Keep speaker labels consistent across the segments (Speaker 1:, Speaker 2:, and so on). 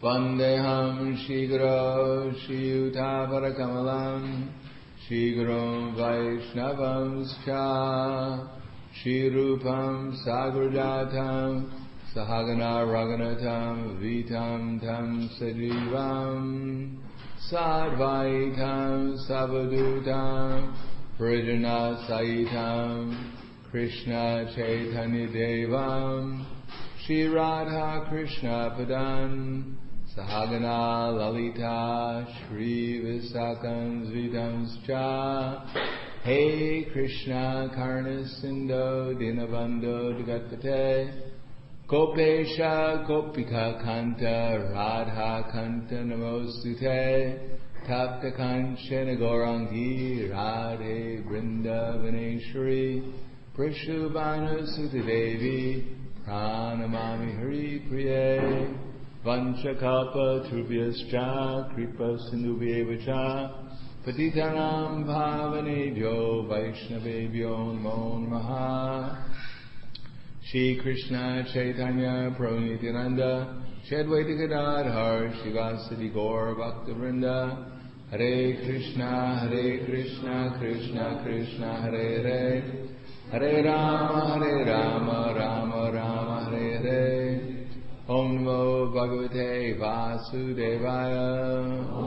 Speaker 1: Vandeham Shigro Shiyutavarakamalam Shigro Vaishnavamscha Shirupam Sagrajatam Sahagana Raghunatam Vitam Tam Sajivam Sadvaitam Savadutam Parijana Saitam Krishna Chaitanya Devam Shri Radha Krishna Padan Sahagana Lalita Shri Visakam Zvidamscha Hey Krishna Karna Sindho Dinabandho Dagatpate Gopesha Gopika Kanta Radha Kanta Namostute Tapta Kanchana Gaurangi Radhe Vrindavaneshwari Prishubhanu Sutadevi Pranamami Hari Priye Vanchakalpa Trubhyascha Kripa Sindhubhyevacha Patitanam Bhavanebhyo Vaishnavebhyo Namo Namaha Shri Krishna Chaitanya Prabhu Nityananda Shri Advaita Gadadhar Shivasadi Gaur Bhaktivinoda Hare Krishna Krishna Krishna Hare Hare Hare Rama Rama Rama Hare Hare Om Namo Bhagavate Vasudevaya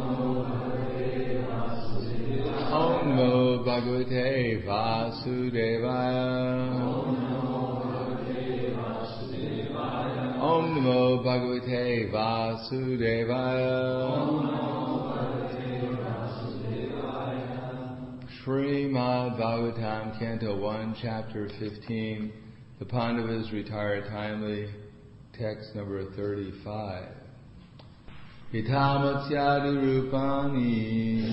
Speaker 1: Om Namo Bhagavate Vasudevaya Om Namo Bhagavate Vasudevaya Srimad Bhagavatam, Canto 1, Chapter 15. The Pandavas retire timely. Text number 35. Yatamatyadi rupani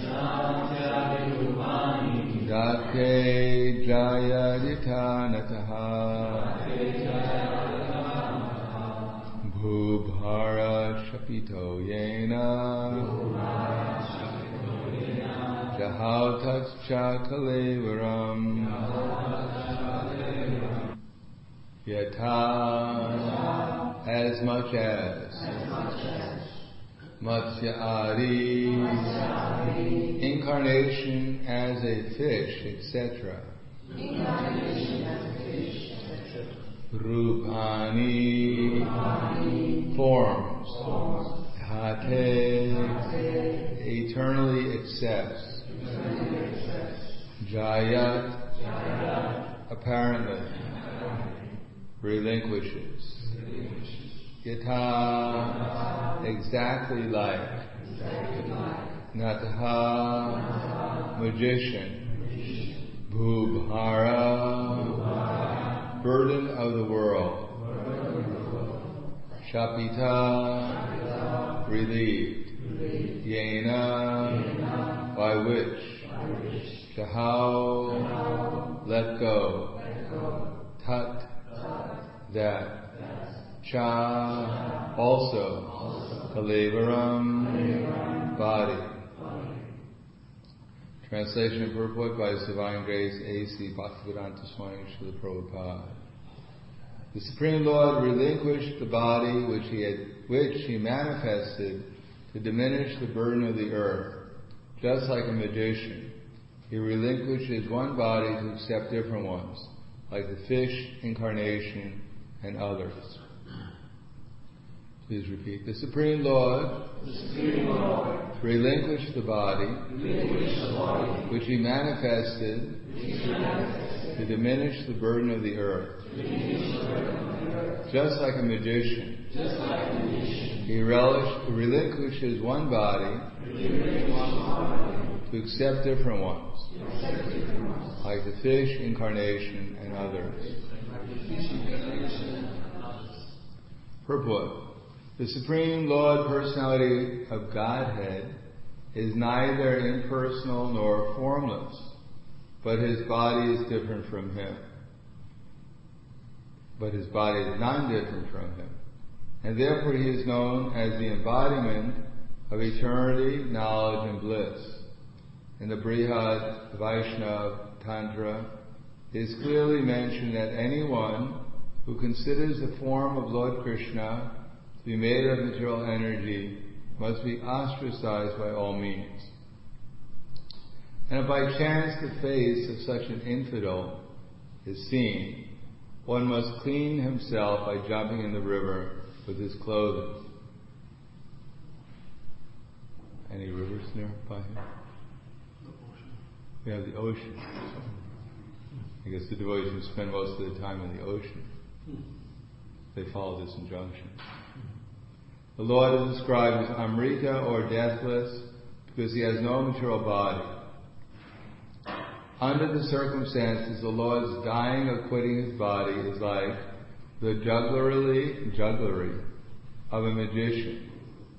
Speaker 1: Date jayadita nataha Bhubhara shapito yena Jahautascha kalevaram Yata as much as Matsya Adi incarnation as a fish, etc. Rupani forms. Dhate eternally accepts. Jayat apparently relinquishes. Yata exactly like. Nataha magician. Bhubhara burden of the world. Shapita relieved. Yena by which. Jahau let go. Tat that. Cha also. Kalevaram body. Translation and purport by His Divine Grace A.C. Bhaktivedanta Swami Srila Prabhupada. The Supreme Lord relinquished the body which he manifested to diminish the burden of the earth. Just like a magician, he relinquishes one body to accept different ones, like the fish incarnation and others. Please repeat. The Supreme Lord relinquished the body which he manifested to diminish the burden of the earth. Just like a magician, he relinquishes one body to accept different ones, like the fish incarnation and others. Purport. The Supreme Lord Personality of Godhead is neither impersonal nor formless, but his body is different from him. But his body is non-different from him. And therefore he is known as the embodiment of eternity, knowledge, and bliss. In the Brihad Vaishnava Tantra, it is clearly mentioned that anyone who considers the form of Lord Krishna to to be made of material energy must be ostracized by all means. And if by chance the face of such an infidel is seen, one must clean himself by jumping in the river with his clothing. Any rivers nearby here?
Speaker 2: The ocean.
Speaker 1: We have the ocean. I guess the devotees spend most of the time in the ocean. They follow this injunction. The Lord is described as Amrita or deathless because he has no material body. Under the circumstances, the Lord's dying or quitting his body is like the jugglery of a magician.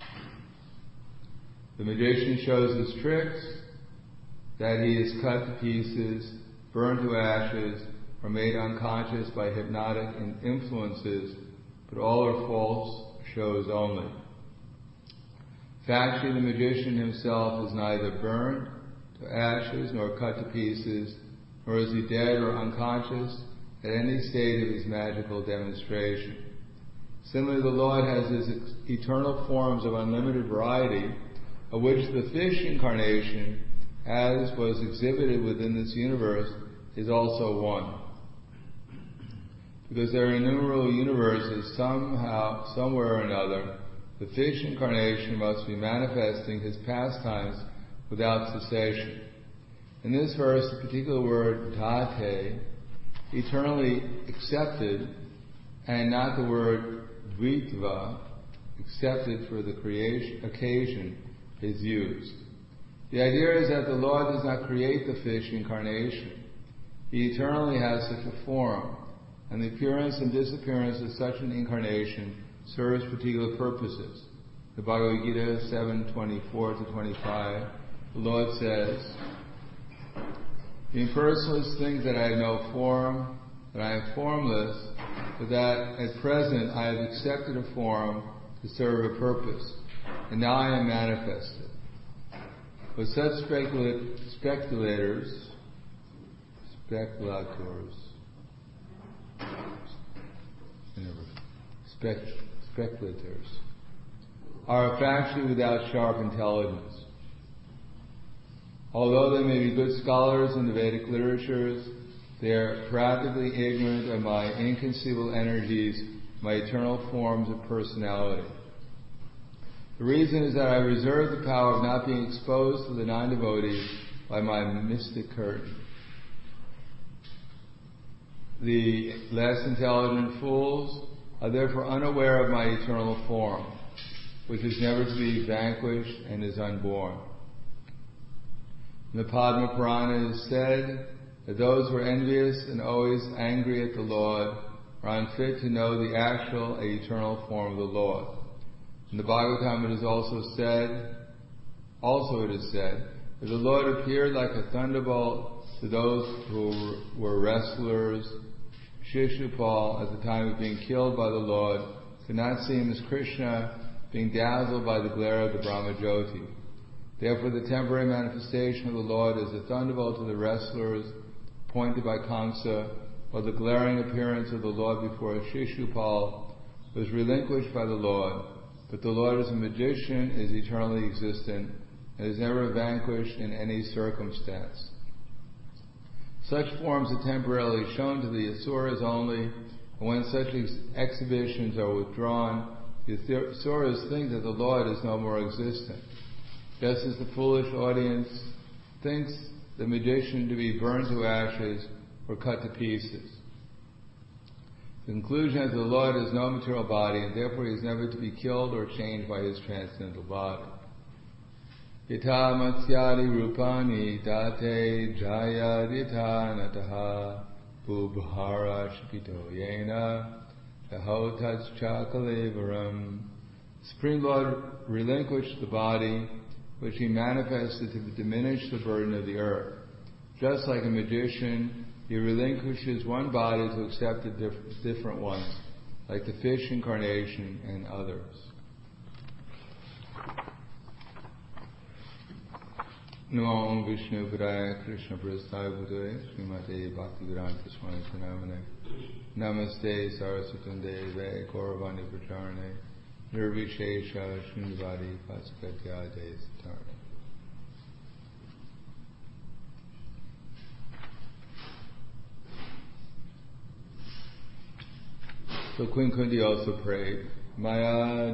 Speaker 1: The magician shows his tricks, that he is cut to pieces, burned to ashes, or made unconscious by hypnotic influences, but all are false shows only. Factually, the magician himself is neither burned to ashes nor cut to pieces, nor is he dead or unconscious at any stage of his magical demonstration. Similarly, the Lord has his eternal forms of unlimited variety, of which the fish incarnation, as was exhibited within this universe, is also one. Because there are innumerable universes, somehow, somewhere or another, the fish incarnation must be manifesting his pastimes without cessation. In this verse, the particular word date, eternally accepted, and not the word dvitva, accepted for the occasion, is used. The idea is that the Lord does not create the fish incarnation. He eternally has such a form, and the appearance and disappearance of such an incarnation serves particular purposes. The Bhagavad Gita 7:24-25, the Lord says, "The impersonalist thinks that I have no form, that I am formless, but that at present I have accepted a form to serve a purpose, and now I am manifested." But such speculators, are factually without sharp intelligence. Although they may be good scholars in the Vedic literatures, they are practically ignorant of my inconceivable energies, my eternal forms of personality. The reason is that I reserve the power of not being exposed to the non-devotees by my mystic curtain. The less intelligent fools are therefore unaware of my eternal form, which is never to be vanquished and is unborn. In the Padma Purana it is said that those who are envious and always angry at the Lord are unfit to know the actual and eternal form of the Lord. In the Bhagavatam it is said that the Lord appeared like a thunderbolt to those who were wrestlers. Shishupal, at the time of being killed by the Lord, could not see him as Krishna, being dazzled by the glare of the Brahmajyoti. Therefore the temporary manifestation of the Lord is a thunderbolt to the wrestlers appointed by Kamsa, while the glaring appearance of the Lord before Shishupal was relinquished by the Lord. But the Lord as a magician is eternally existent and is never vanquished in any circumstance. Such forms are temporarily shown to the Asuras only, and when such exhibitions are withdrawn, the Asuras think that the Lord is no more existent. Just as the foolish audience thinks the magician to be burned to ashes or cut to pieces. The conclusion is that the Lord has no material body, and therefore he is never to be killed or changed by his transcendental body. Yata matsyadi rupani date jaya dita nataha bubhara shapito yena tahotats chakalevaram. The Supreme Lord relinquished the body which he manifested to diminish the burden of the earth. Just like a magician, he relinquishes one body to accept the different ones, like the fish incarnation and others. Namo Vishnu Padaya Krishna Prasthaya Bhutale Srimate Bhaktivedanta Swami Pranamane Namaste Saraswatam Deve Gauravani Pracharane Nirvishesha Shunyavadi Paskatyade Satarna. So Queen Kunti also prayed, Maya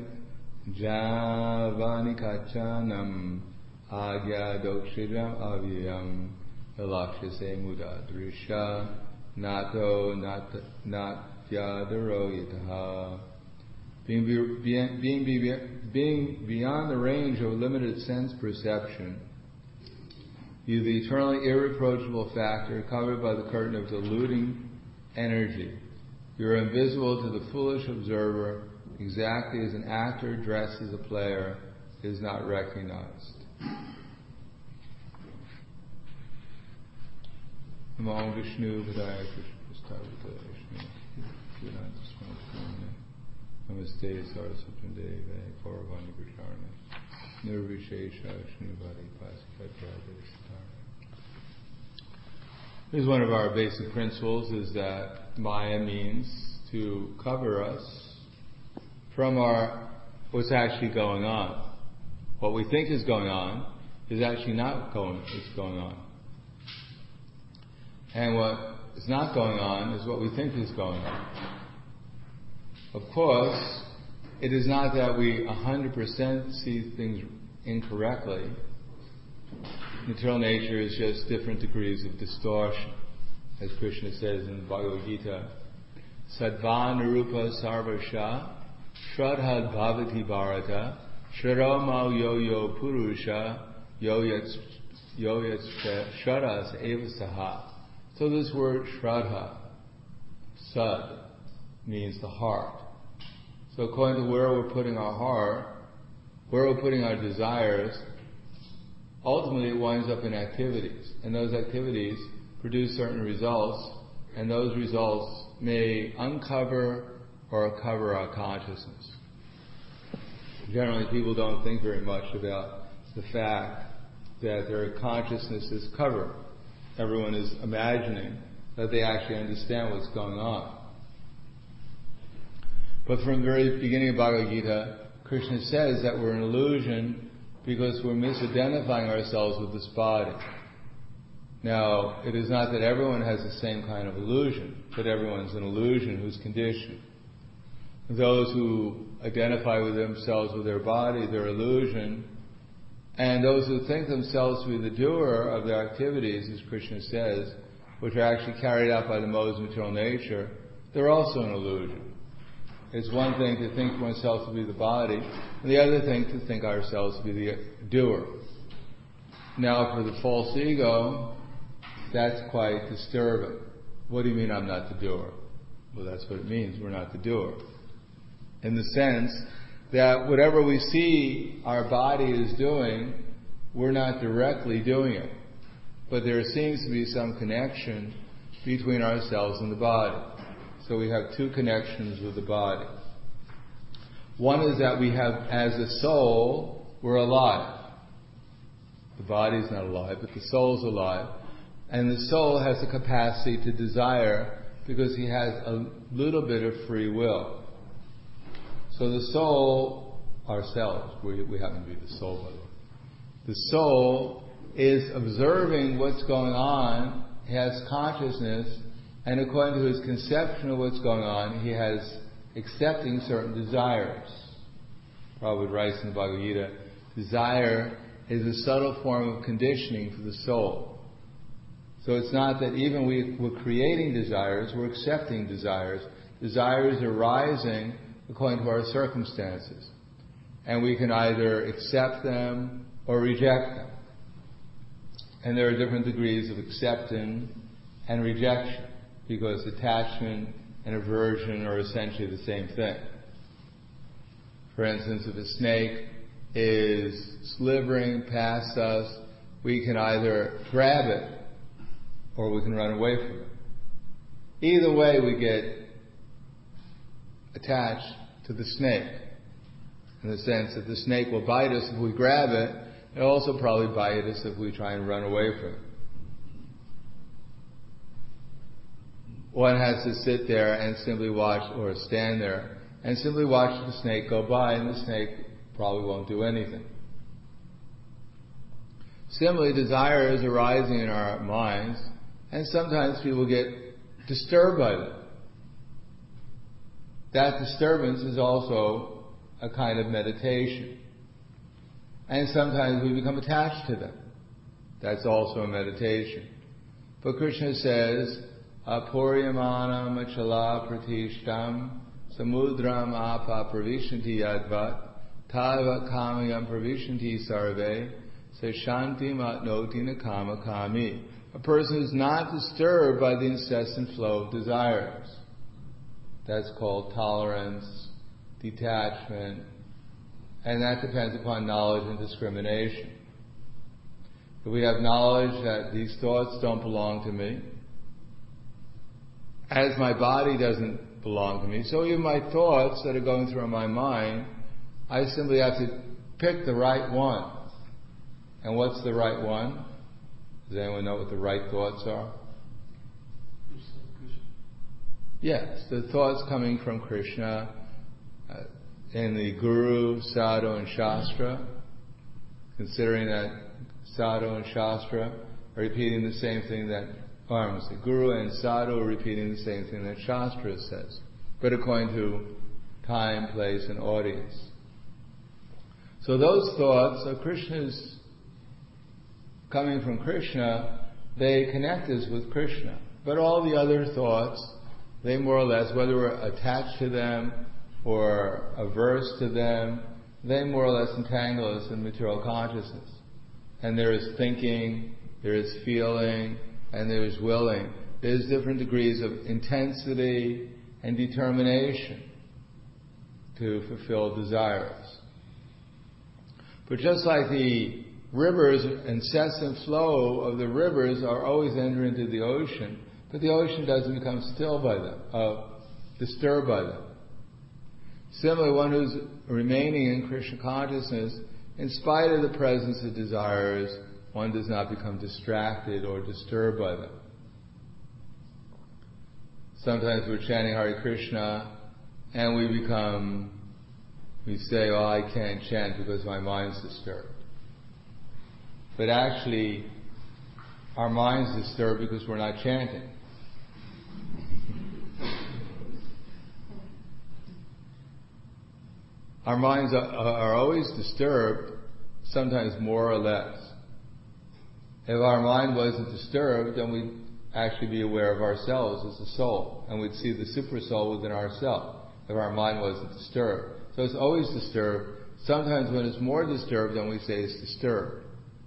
Speaker 1: Javani Kachanam Agya Dokshidram Avyam Elakshase Muda Drisha Nato Natyadaro Yataha. Being beyond the range of limited sense perception, you, the eternally irreproachable factor covered by the curtain of deluding energy, you are invisible to the foolish observer, exactly as an actor dressed as a player is not recognized. Namo Vishnu Padaya Krishna Namaste Saraswati Deve Gauravani Krisharne Nirvishesha Shnuvadi Paskatyade Satarne. Here's one of our basic principles, is that Maya means to cover us from what's actually going on. What we think is going on is actually not going on. And what is not going on is what we think is going on. Of course, it is not that we 100% see things incorrectly. Material nature is just different degrees of distortion. As Krishna says in the Bhagavad Gita, Sattva Narupa Sarvasha Shradhad Bhavati Bharata Shradhamau Yo Purusha Yoyat Shradas Eva Saha. So this word Shraddha, Sad, means the heart. So according to where we're putting our heart, where we're putting our desires, ultimately it winds up in activities. And those activities produce certain results, and those results may uncover or cover our consciousness. Generally, people don't think very much about the fact that their consciousness is covered. Everyone is imagining that they actually understand what's going on. But from the very beginning of Bhagavad Gita, Krishna says that we're an illusion because we're misidentifying ourselves with this body. Now, it is not that everyone has the same kind of illusion, but everyone's an illusion who's conditioned. Those who identify with themselves with their body, their illusion, and those who think themselves to be the doer of their activities, as Krishna says, which are actually carried out by the modes of material nature, they're also an illusion. It's one thing to think oneself to be the body, and the other thing to think ourselves to be the doer. Now, for the false ego, that's quite disturbing. What do you mean I'm not the doer? Well, that's what it means, we're not the doer. In the sense that whatever we see our body is doing, we're not directly doing it. But there seems to be some connection between ourselves and the body. So we have two connections with the body. One is that we have, as a soul, we're alive. The body's not alive, but the soul's alive. And the soul has the capacity to desire because he has a little bit of free will. So the soul, ourselves, we happen to be the soul, by the way. The soul is observing what's going on, he has consciousness, and according to his conception of what's going on, he has accepting certain desires. Prabhupada writes in the Bhagavad Gita, desire is a subtle form of conditioning for the soul. So it's not that even we're creating desires, we're accepting desires. Desires are arising according to our circumstances. And we can either accept them or reject them. And there are different degrees of acceptance and rejection, because attachment and aversion are essentially the same thing. For instance, if a snake is slithering past us, we can either grab it or we can run away from it. Either way, we get attached to the snake, in the sense that the snake will bite us if we grab it. It'll also probably bite us if we try and run away from it. One has to sit there and simply watch, or stand there and simply watch the snake go by, and the snake probably won't do anything. Similarly, desires arising in our minds, and sometimes people get disturbed by them. That disturbance is also a kind of meditation. And sometimes we become attached to them. That's also a meditation. But Krishna says, Apuryamanam achala pratishtam samudram apa pravishanti yadvat tava kamayam pravishanti sarve seshanti matnoti nakama kami. A person who's not disturbed by the incessant flow of desires. That's called tolerance, detachment, and that depends upon knowledge and discrimination. If we have knowledge that these thoughts don't belong to me, as my body doesn't belong to me, so even my thoughts that are going through my mind, I simply have to pick the right one. And what's the right one? Does anyone know what the right thoughts are? Yes, the thoughts coming from Krishna in the Guru, Sadhu, and Shastra, considering that Sadhu and Shastra are repeating the same thing that, Guru and Sadhu are repeating the same thing that Shastra says, but according to time, place, and audience. So those thoughts are Krishna's, coming from Krishna, they connect us with Krishna. But all the other thoughts, they more or less, whether we're attached to them or averse to them, they more or less entangle us in material consciousness. And there is thinking, there is feeling, and there is willing. There's different degrees of intensity and determination to fulfill desires. But just like the rivers, incessant flow of the rivers are always entering into the ocean, but the ocean doesn't become still by them, disturbed by them. Similarly, one who's remaining in Krishna consciousness, in spite of the presence of desires, one does not become distracted or disturbed by them. Sometimes we're chanting Hare Krishna and we say, oh, I can't chant because my mind's disturbed. But actually, our mind's disturbed because we're not chanting. Our minds are always disturbed, sometimes more or less. If our mind wasn't disturbed, then we'd actually be aware of ourselves as a soul, and we'd see the super soul within ourselves, if our mind wasn't disturbed. So it's always disturbed. Sometimes when it's more disturbed, then we say it's disturbed.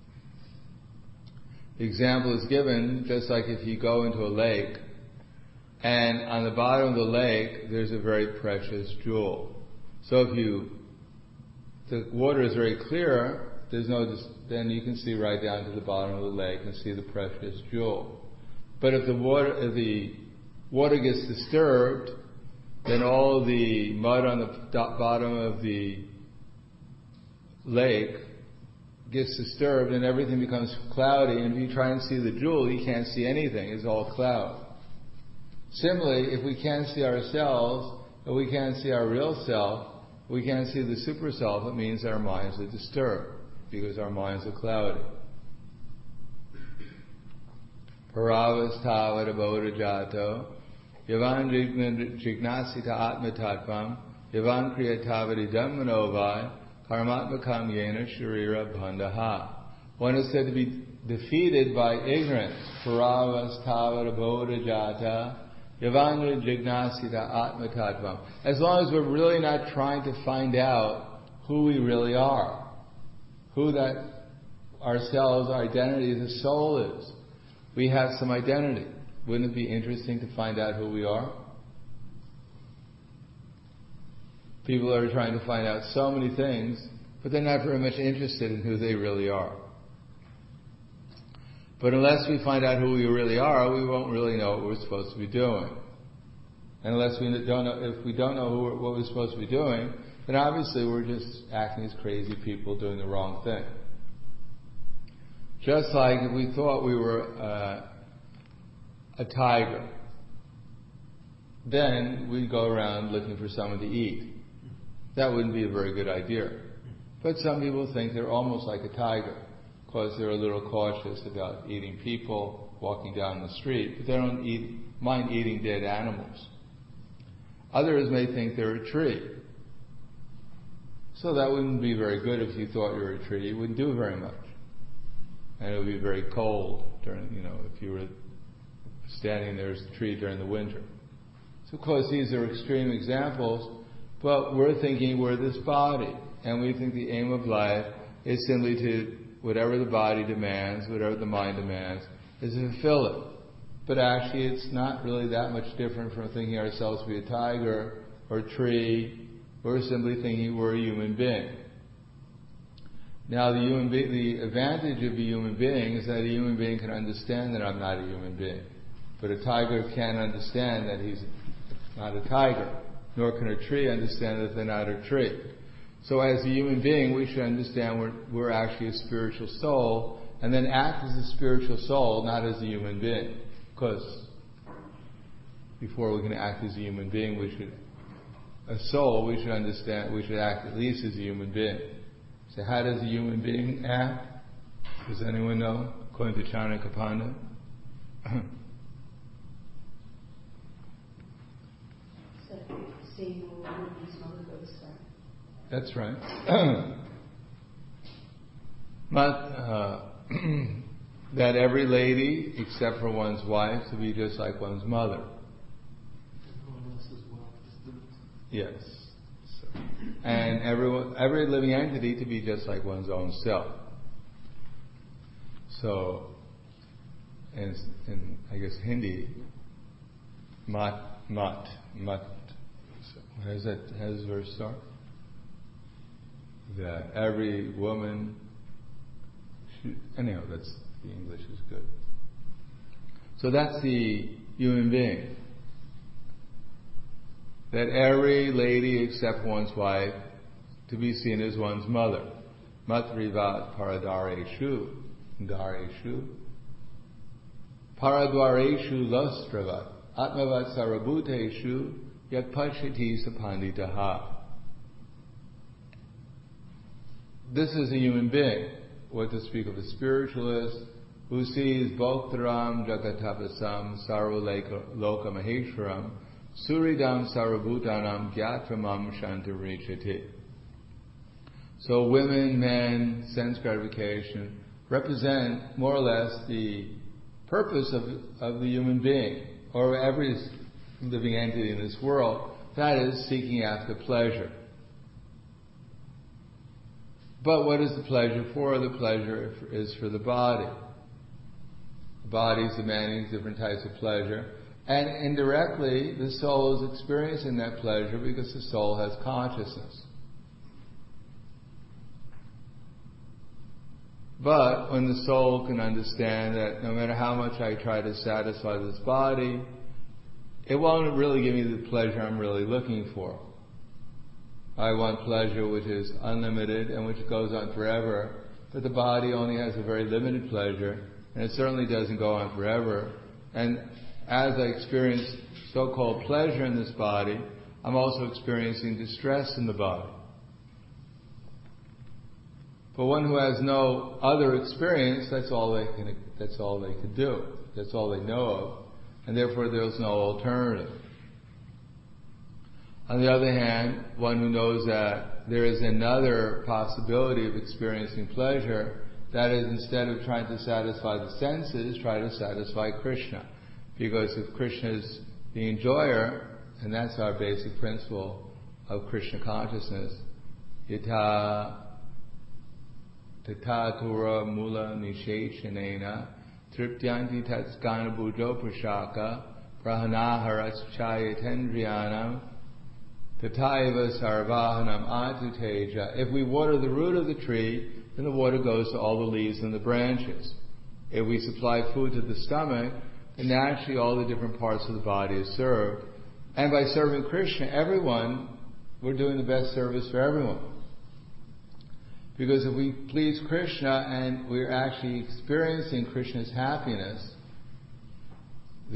Speaker 1: The example is given, just like if you go into a lake, and on the bottom of the lake, there's a very precious jewel. So if the water is very clear, then you can see right down to the bottom of the lake and see the precious jewel. But if the water gets disturbed, then all the mud on the bottom of the lake gets disturbed and everything becomes cloudy, and if you try and see the jewel, you can't see anything. It's all cloud. Similarly, if we can't see ourselves, or we can't see our real self, we can't see the super self, it means our minds are disturbed, because our minds are cloudy. Paravasthavada bodha jato, yavan jignasita atmatatvam, yavan kriyatavadi dhammanovai, karmatmakam yena sharira bandhaha. One is said to be defeated by ignorance. Paravasthavada bodha jata, yavan jignasita atmatatvam. As long as we're really not trying to find out who we really are, who that ourselves, our identity as a soul is. We have some identity. Wouldn't it be interesting to find out who we are? People are trying to find out so many things, but they're not very much interested in who they really are. But unless we find out who we really are, we won't really know what we're supposed to be doing. And unless we don't know, if we don't know what we're supposed to be doing, then obviously we're just acting as crazy people doing the wrong thing. Just like if we thought we were a tiger, then we'd go around looking for someone to eat. that wouldn't be a very good idea. But some people think they're almost like a tiger, because they're a little cautious about eating people, walking down the street, but they don't mind eating dead animals. Others may think they're a tree. So that wouldn't be very good if you thought you were a tree. You wouldn't do very much. And it would be very cold during, if you were standing there as a tree during the winter. So of course these are extreme examples, but we're thinking we're this body, and we think the aim of life is simply to, whatever the body demands, whatever the mind demands, is to fulfill it. But actually it's not really that much different from thinking ourselves to be a tiger or a tree. We're simply thinking we're a human being. Now the advantage of a human being is that a human being can understand that I'm not a human being. But a tiger can't understand that he's not a tiger, nor can a tree understand that they're not a tree. So as a human being, we should understand we're actually a spiritual soul, and then act as a spiritual soul, not as a human being. Because before we can act as a human being, we should understand, we should act at least as a human being. So how does a human being act? Does anyone know? According to Chanakya Pandit? That's right. That every lady, except for one's wife, to be just like one's mother.
Speaker 2: Everyone else's wealth is dirt.
Speaker 1: Yes. So, and every living entity to be just like one's own self. So, in I guess Hindi, mat. So how does the verse start? That every woman anyhow, that's the English is good. So that's the human being. That every lady except one's wife to be seen as one's mother. Matrivat paradareshu, dareshu. Paradwareshu lustravat, atmavat sarabhuteshu, yat pachati sapanditaha. This is a human being, what to speak of a spiritualist, who sees Bhoktaram Jagatapasam Sarvaloka Maheshwaram Suridam Sarvabhutanam Gyatramam Shantarishati. So women, men, sense gratification represent more or less the purpose of the human being, or every living entity in this world, that is seeking after pleasure. But what is the pleasure for? The pleasure is for the body. The body is demanding different types of pleasure. And indirectly, the soul is experiencing that pleasure because the soul has consciousness. But when the soul can understand that no matter how much I try to satisfy this body, it won't really give me the pleasure I'm really looking for. I want pleasure which is unlimited and which goes on forever, but the body only has a very limited pleasure, and it certainly doesn't go on forever. And as I experience so-called pleasure in this body, I'm also experiencing distress in the body. But one who has no other experience, that's all they can do. That's all they know of, and therefore there's no alternative. On the other hand, one who knows that there is another possibility of experiencing pleasure, that is, instead of trying to satisfy the senses, try to satisfy Krishna. Because if Krishna is the enjoyer, and that's our basic principle of Krishna consciousness, yata tatatura mula nishechanena triptyanti tatskana bujo prashaka prahanaharas chayatendriyanam tataiva sarvahanam atuteja. If we water the root of the tree, then the water goes to all the leaves and the branches. If we supply food to the stomach, then naturally all the different parts of the body is served. And by serving Krishna, we're doing the best service for everyone. Because if we please Krishna and we're actually experiencing Krishna's happiness,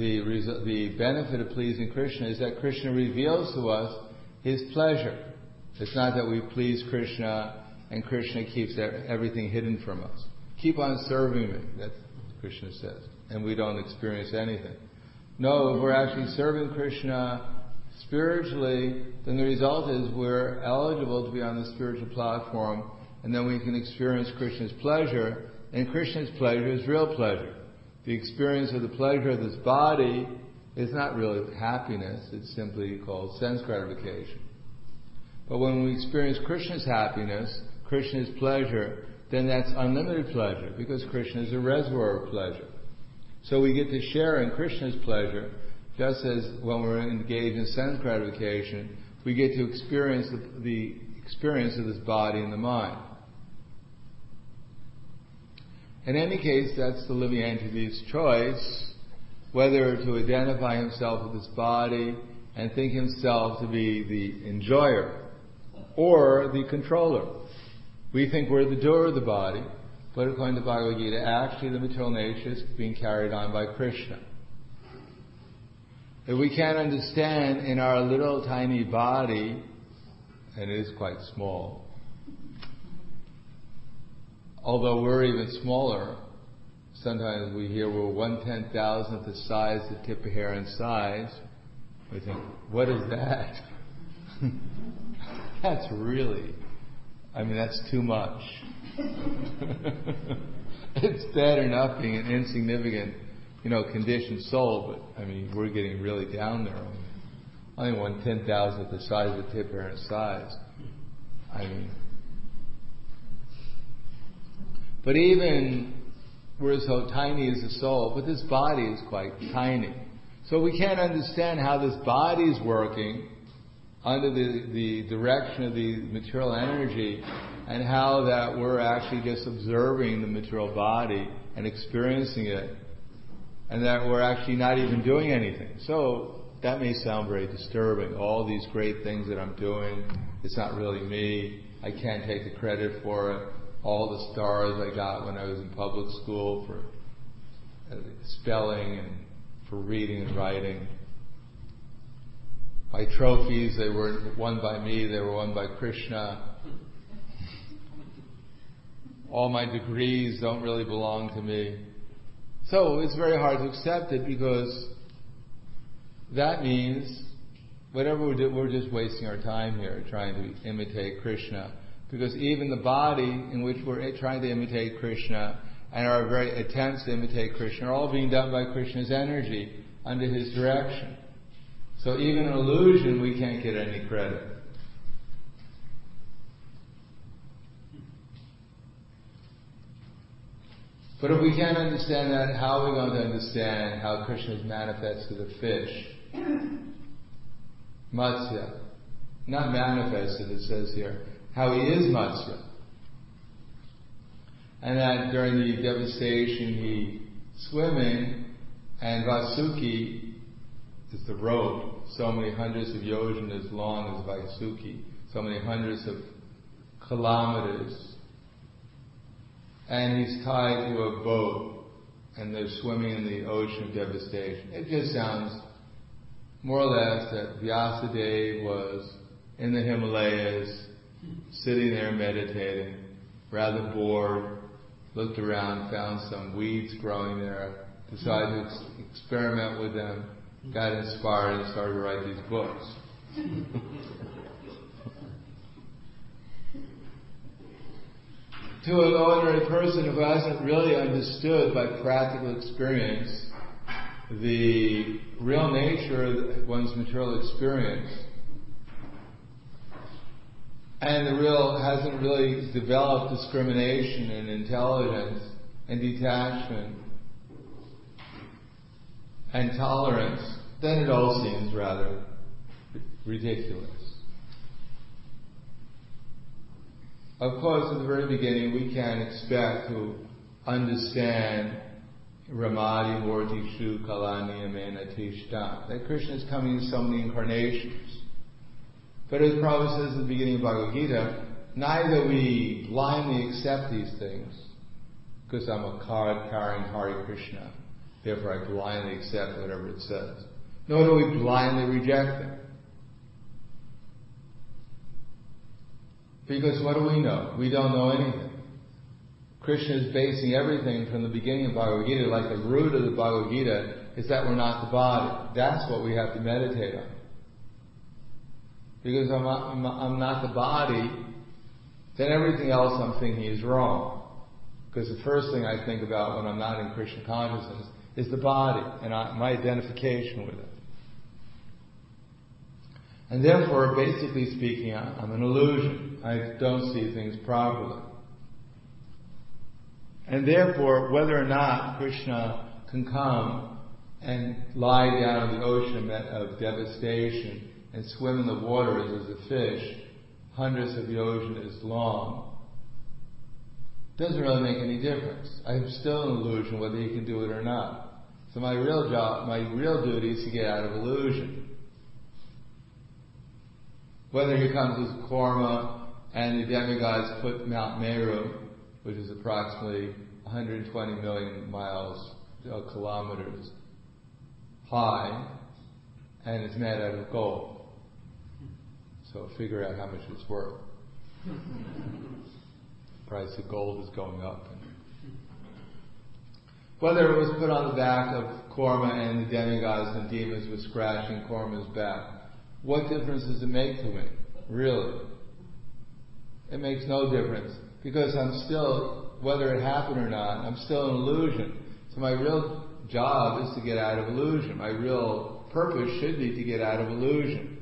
Speaker 1: the benefit of pleasing Krishna is that Krishna reveals to us His pleasure. It's not that we please Krishna and Krishna keeps everything hidden from us. Keep on serving me, that's what Krishna says, and we don't experience anything. No, if we're actually serving Krishna spiritually, then the result is we're eligible to be on the spiritual platform, and then we can experience Krishna's pleasure, and Krishna's pleasure is real pleasure. The experience of the pleasure of this body is not really happiness, it's simply called sense gratification. But when we experience Krishna's happiness, Krishna's pleasure, then that's unlimited pleasure, because Krishna is a reservoir of pleasure. So we get to share in Krishna's pleasure, just as when we're engaged in sense gratification, we get to experience the experience of this body and the mind. In any case, that's the living entity's choice, whether to identify himself with this body and think himself to be the enjoyer or the controller. We think we're the doer of the body, but according to Bhagavad Gita, actually the material nature is being carried on by Krishna. If we can't understand in our little tiny body, and it is quite small, although we're even smaller, sometimes we hear we're 1/10,000th the size, the tip of hair in size. We think, what is that? That's really, that's too much. It's bad enough being an insignificant, conditioned soul, but we're getting really down there. Only 1/10,000th the size of the tip of hair in size. But even we're so tiny as a soul, but this body is quite tiny. So we can't understand how this body is working under the direction of the material energy, and how that we're actually just observing the material body and experiencing it, and that we're actually not even doing anything. So that may sound very disturbing. All these great things that I'm doing, it's not really me. I can't take the credit for it. All the stars I got when I was in public school for spelling and for reading and writing. My trophies, they weren't won by me, they were won by Krishna. All my degrees don't really belong to me. So it's very hard to accept it, because that means whatever we do, we're just wasting our time here trying to imitate Krishna. Because even the body in which we're trying to imitate Krishna and our very attempts to imitate Krishna are all being done by Krishna's energy under his direction. So even an illusion, we can't get any credit. But if we can't understand that, how are we going to understand how Krishna is manifested as a fish? Matsya. Not manifested, it says here. How he is Matsya. And that during the devastation he swimming, and Vasuki is the rope, so many hundreds of yojanas long as Vasuki, so many hundreds of kilometers. And he's tied to a boat, and they're swimming in the ocean of devastation. It just sounds more or less that Vyasadeva was in the Himalayas, sitting there meditating, rather bored, looked around, found some weeds growing there, decided to experiment with them, got inspired and started to write these books. To an ordinary person who hasn't really understood by practical experience the real nature of one's material experience, and hasn't really developed discrimination and intelligence and detachment and tolerance, then it all seems rather ridiculous. Of course, at the very beginning, we can't expect to understand Ramadi Murti Shu Kalani Amena Tishta, that Krishna is coming in so many incarnations. But as Prabhupada says at the beginning of Bhagavad Gita, neither we blindly accept these things, because I'm a card carrying Hare Krishna, therefore I blindly accept whatever it says. Nor do we blindly reject them. Because what do we know? We don't know anything. Krishna is basing everything from the beginning of Bhagavad Gita, like the root of the Bhagavad Gita is that we're not the body. That's what we have to meditate on. Because I'm not the body, then everything else I'm thinking is wrong. Because the first thing I think about when I'm not in Krishna consciousness is the body and my identification with it. And therefore, basically speaking, I'm an illusion. I don't see things properly. And therefore, whether or not Krishna can come and lie down in the ocean of devastation and swim in the waters as a fish, hundreds of yojnas long, doesn't really make any difference. I'm still an illusion whether he can do it or not. So my real job, my real duty is to get out of illusion. Whether he comes as Kurma and the demigods put Mount Meru, which is approximately 120 million kilometers high, and it's made out of gold. So figure out how much it's worth. The price of gold is going up. Whether it was put on the back of Kurma and the demigods and demons were scratching Kurma's back, what difference does it make to me? Really? It makes no difference. Because I'm still, whether it happened or not, I'm still an illusion. So my real job is to get out of illusion. My real purpose should be to get out of illusion.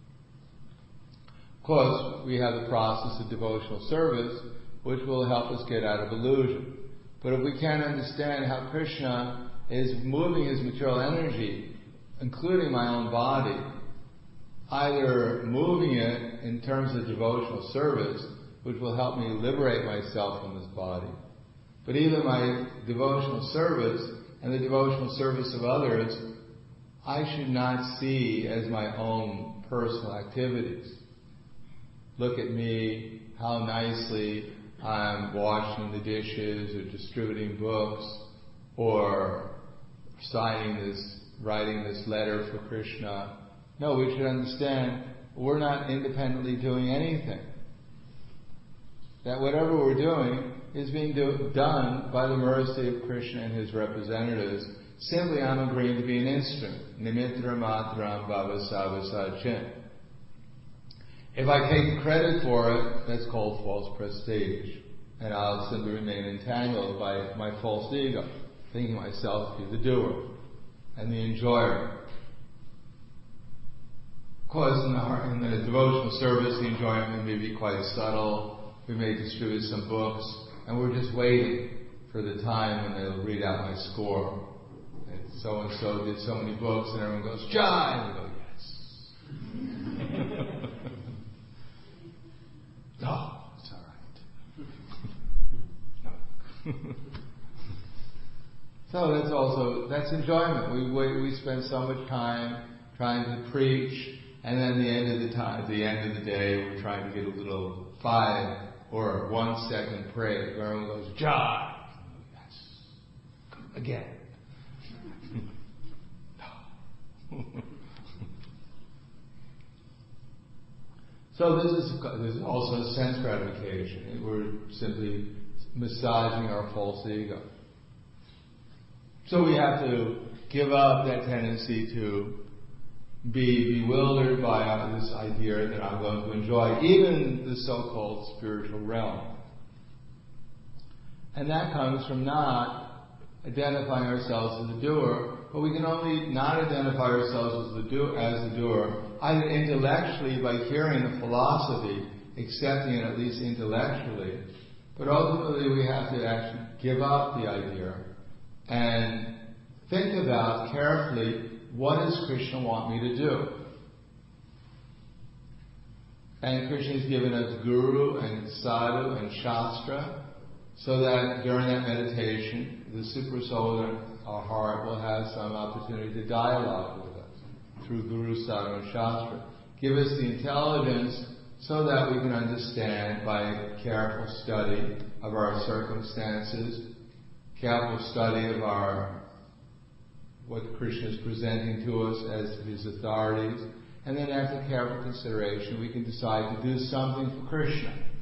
Speaker 1: Of course, we have the process of devotional service, which will help us get out of illusion. But if we can't understand how Krishna is moving his material energy, including my own body, either moving it in terms of devotional service, which will help me liberate myself from this body, but even my devotional service and the devotional service of others, I should not see as my own personal activities. Look at me, how nicely I'm washing the dishes or distributing books or writing this letter for Krishna. No, we should understand we're not independently doing anything. That whatever we're doing is being done by the mercy of Krishna and his representatives. Simply I'm agreeing to be an instrument. Nimitra matram bhavasavasachin. If I take credit for it, that's called false prestige. And I'll simply remain entangled by my false ego, thinking myself to be the doer and the enjoyer. Of course, in the devotional service, the enjoyment may be quite subtle. We may distribute some books, and we're just waiting for the time when they'll read out my score. And so-and-so did so many books, and everyone goes, Jai! And we go, yes. No, it's all right. No. So that's enjoyment. We spend so much time trying to preach, and then at the end of the day, we're trying to get a little 5 or 1 second praise where everyone goes, Jai! Yes. Again. No. So this is also sense gratification. We're simply massaging our false ego. So we have to give up that tendency to be bewildered by this idea that I'm going to enjoy even the so-called spiritual realm. And that comes from not identifying ourselves as the doer, but we can only not identify ourselves as the doer either intellectually by hearing the philosophy, accepting it at least intellectually, but ultimately we have to actually give up the idea and think about carefully, what does Krishna want me to do? And Krishna has given us Guru and Sadhu and Shastra, so that during that meditation, the super soul in our heart will have some opportunity to dialogue with us through Guru, Sadhu and Shastra. Give us the intelligence so that we can understand by careful study of our circumstances, careful study of what Krishna is presenting to us as his authorities, and then after careful consideration we can decide to do something for Krishna.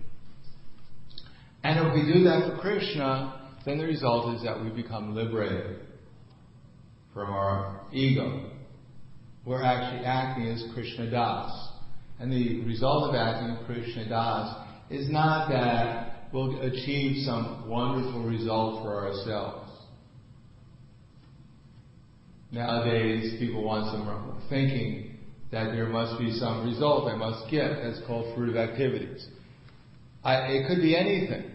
Speaker 1: we do that for Krishna, then the result is that we become liberated from our ego. We're actually acting as Krishna Das. And the result of acting as Krishna Das is not that we'll achieve some wonderful result for ourselves. Nowadays, people want some thinking that there must be some result I must get. That's called fruitive activities. It could be anything.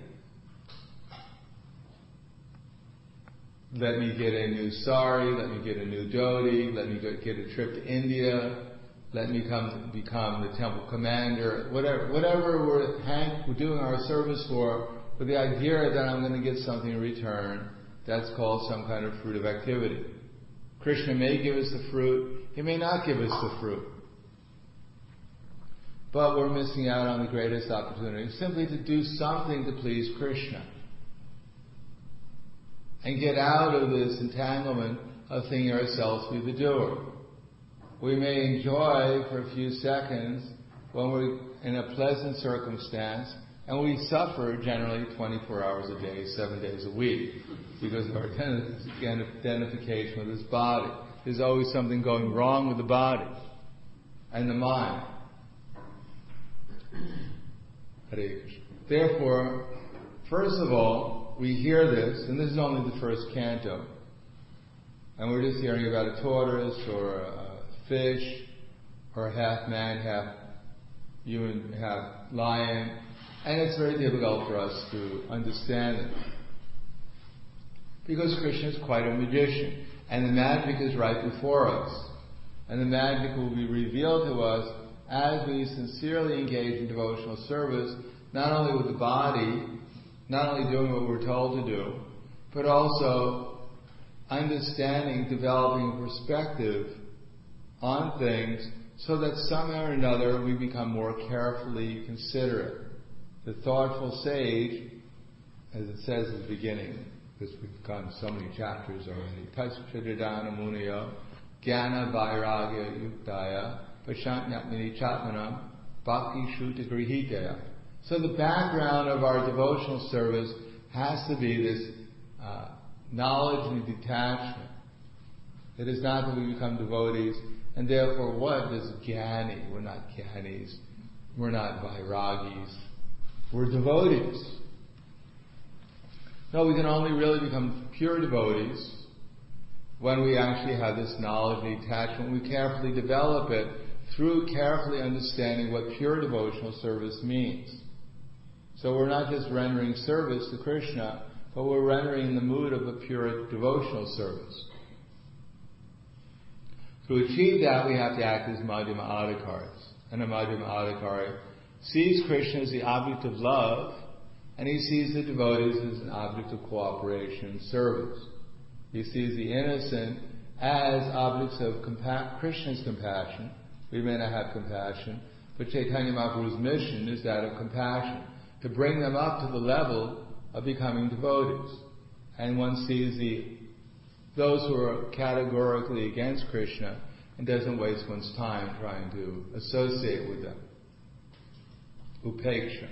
Speaker 1: Let me get a new sari, let me get a new dhoti, let me get a trip to India, let me become the temple commander, whatever we're doing our service for, with the idea that I'm going to get something in return. That's called some kind of fruitive activity. Krishna may give us the fruit, he may not give us the fruit. But we're missing out on the greatest opportunity, simply to do something to please Krishna. And get out of this entanglement of thinking ourselves to be the doer. We may enjoy for a few seconds when we're in a pleasant circumstance, and we suffer generally 24 hours a day, 7 days a week, because of our identification with this body. There's always something going wrong with the body and the mind. Therefore, first of all, we hear this, and this is only the first canto, and we're just hearing about a tortoise or a fish or a half man, half human, half lion, and it's very difficult for us to understand it. Because Krishna is quite a magician, and the magic is right before us, and the magic will be revealed to us as we sincerely engage in devotional service, not only with the body, not only doing what we're told to do, but also understanding, developing perspective on things so that somehow or another we become more carefully considerate. The thoughtful sage, as it says at the beginning, because we've gone so many chapters already, Tasachadana Muniyo, Jnana Vairagya Yuktaya, Pashantnyatmini Chatmanam, Bhakti Shuta Grihitaya. So the background of our devotional service has to be this knowledge and detachment. It is not that we become devotees, and therefore what is jnani? We're not jnanis. We're not vairagis. We're devotees. No, we can only really become pure devotees when we actually have this knowledge and detachment. We carefully develop it through carefully understanding what pure devotional service means. So we're not just rendering service to Krishna, but we're rendering the mood of a pure devotional service. To achieve that, we have to act as Madhyama Adhikaris. And a Madhyama Adhikari sees Krishna as the object of love, and he sees the devotees as an object of cooperation and service. He sees the innocent as objects of Krishna's compassion. We may not have compassion, but Chaitanya Mahaprabhu's mission is that of compassion, to bring them up to the level of becoming devotees. And one sees those who are categorically against Krishna and doesn't waste one's time trying to associate with them. Upeksha.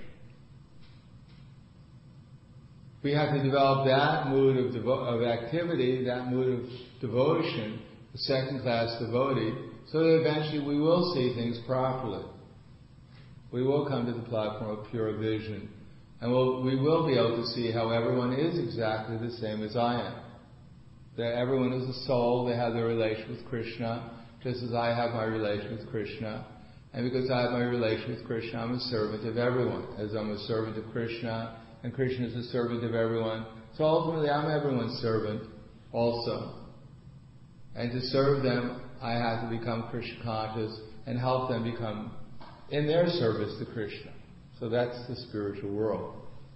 Speaker 1: We have to develop that mood of activity, that mood of devotion, the second-class devotee, so that eventually we will see things properly. We will come to the platform of pure vision, and we will be able to see how everyone is exactly the same as I am. That everyone is a soul, they have their relation with Krishna, just as I have my relation with Krishna. And because I have my relation with Krishna, I'm a servant of everyone, as I'm a servant of Krishna, and Krishna is a servant of everyone. So ultimately, I'm everyone's servant also. And to serve them, I have to become Krishna conscious and help them become in their service to Krishna. So that's the spiritual world.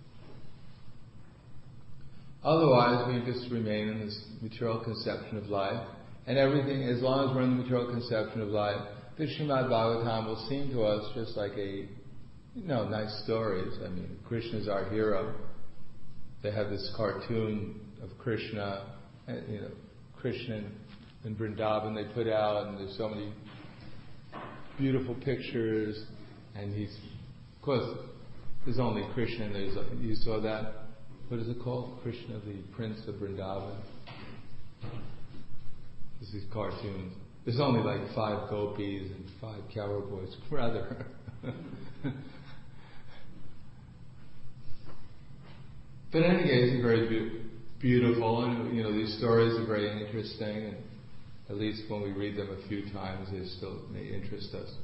Speaker 1: Otherwise, we just remain in this material conception of life, and everything, as long as we're in the material conception of life, the Srimad Bhagavatam will seem to us just like nice stories. I mean, Krishna's our hero. They have this cartoon of Krishna, Krishna in Vrindavan they put out, and there's so many beautiful pictures, and he's, of course, There's only Krishna, and you saw that? What is it called? Krishna, the Prince of Vrindavan. There's these cartoons. There's only like 5 gopis and 5 cowboys, rather. But in any case, it's very beautiful, and these stories are very interesting, and at least when we read them a few times, they still may interest us.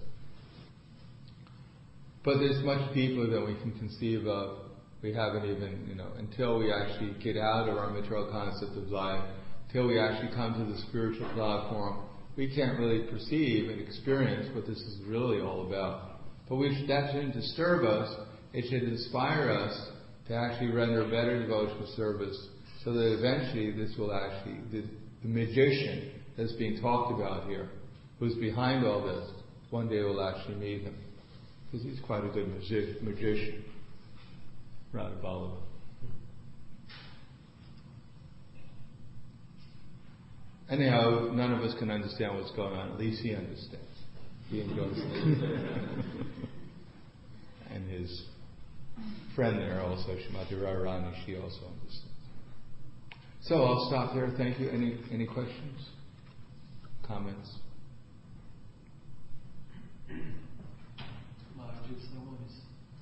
Speaker 1: But there's much deeper than we can conceive of. We haven't even, until we actually get out of our material concept of life, until we actually come to the spiritual platform, we can't really perceive and experience what this is really all about. But that shouldn't disturb us. It should inspire us to actually render better devotional service, so that eventually this will actually, the magician that's being talked about here, who's behind all this, one day we'll actually meet him. Because he's quite a good magician. Radha Vallabha. Anyhow, none of us can understand what's going on. At least he understands. He enjoys it. And his friend there also, Srimati Radharani, she also understands. So I'll stop there. Thank you. Any questions? Comments?
Speaker 2: If someone is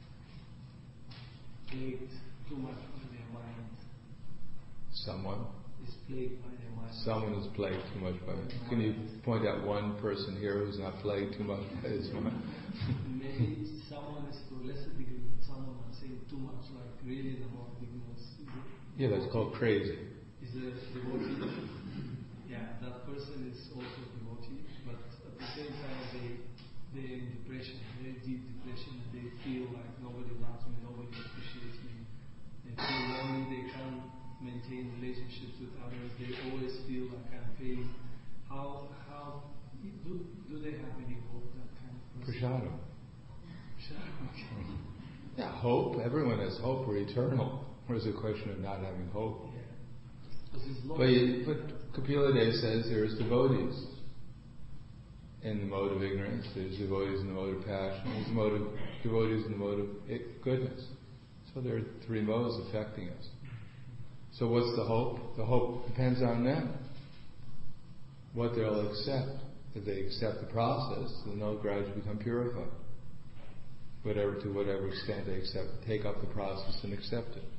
Speaker 2: plagued too much by their mind.
Speaker 1: Someone?
Speaker 2: Is plagued by their mind.
Speaker 1: Someone is plagued too much by it. Can you point out one person here who's not plagued too much by his mind?
Speaker 2: Maybe someone is to a lesser degree, but someone is saying too much, like really in the more ignorance.
Speaker 1: Yeah, that's called crazy.
Speaker 2: Is a devotee. Yeah, that person is also a devotee, but at the same time they're in depression, very deep depression, and they feel like nobody loves me, nobody appreciates me. They feel lonely, they can't maintain relationships with others, they always feel like I'm failing. How do they have any hope, that kind of person?
Speaker 1: Prashadam.
Speaker 2: Okay.
Speaker 1: Yeah, hope. Everyone has hope. We're eternal. Where's the question of not having hope?
Speaker 2: Yeah.
Speaker 1: But Kapila Dev says there's devotees in the mode of ignorance, there's devotees in the mode of passion, there's devotees in the mode of goodness. So there are 3 modes affecting us. So what's the hope? The hope depends on them. What they'll accept. If they accept the process, then they'll gradually become purified. To whatever extent they take up the process and accept it.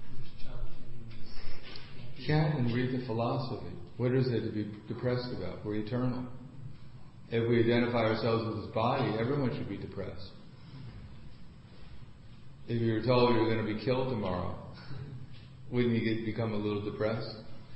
Speaker 1: Chant and read the philosophy. What is it to be depressed about? We're eternal. If we identify ourselves with this body, everyone should be depressed. If you were told you were going to be killed tomorrow, wouldn't you become a little depressed?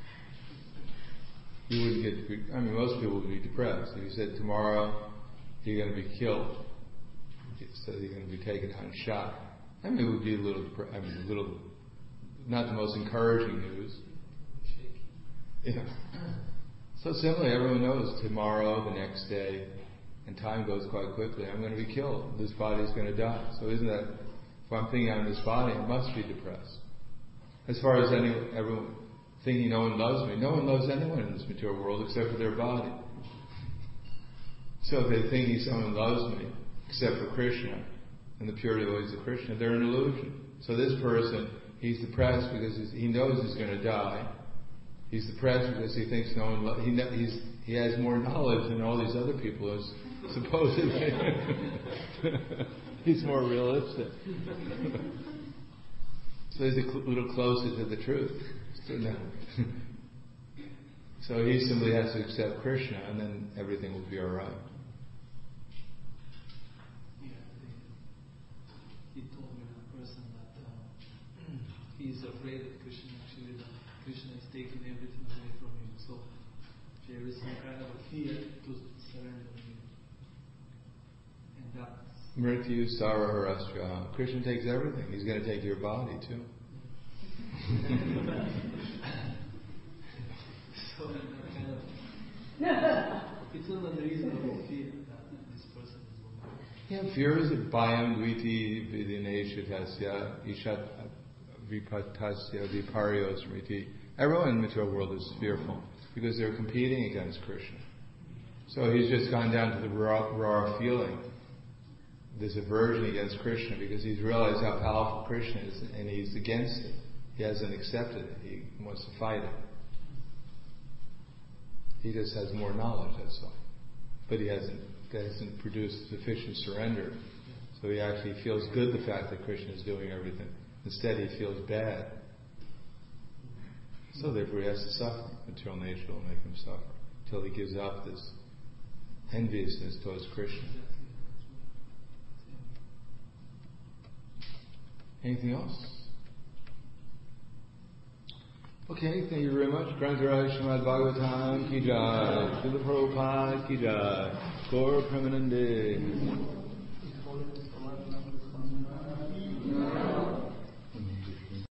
Speaker 1: You wouldn't most people would be depressed. If you said tomorrow you're going to be killed, so you're going to be taken out and shot, it would be a little, not the most encouraging news. Yeah. So similarly, everyone knows tomorrow, the next day, and time goes quite quickly. I'm going to be killed. This body is going to die. So isn't that, if I'm thinking on this body, I must be depressed. As far as everyone thinking no one loves me, no one loves anyone in this material world except for their body. So if they're thinking someone loves me, except for Krishna, and the pure devotees of Krishna, they're an illusion. So this person, he's depressed because he knows he's going to die. He's depressed because he thinks no one he has more knowledge than all these other people, supposedly. He's more realistic. So he's a little closer to the truth. So he simply has to accept Krishna, and then everything will be all right.
Speaker 2: Yeah, he told me, that person, that he's afraid of Krishna, actually, that Krishna is taking everything away from him. So there is some kind of a fear to surrender to him. And that's...
Speaker 1: Mrityu Saraharastraha. Krishna takes everything. He's going to take your body too.
Speaker 2: So that kind of... It's an unreasonable fear that this person is going.
Speaker 1: Yeah, fear is a bhayam dviti vidineshatasya ishat vipatasya viparyo smriti. Everyone in the material world is fearful because they're competing against Krishna. So he's just gone down to the raw feeling this aversion against Krishna because he's realized how powerful Krishna is and he's against it. He hasn't accepted it. He wants to fight it. He just has more knowledge, that's all. But he hasn't produced sufficient surrender. So he actually feels good the fact that Krishna is doing everything. Instead he feels bad. So therefore he has to suffer. Material nature will make him suffer. Until he gives up this enviousness towards Krishna. Anything else? Okay, thank you very much. Grantaraj Srimad Bhagavatam ki jai. Srila Prabhupada ki jai. Gaur Premanande.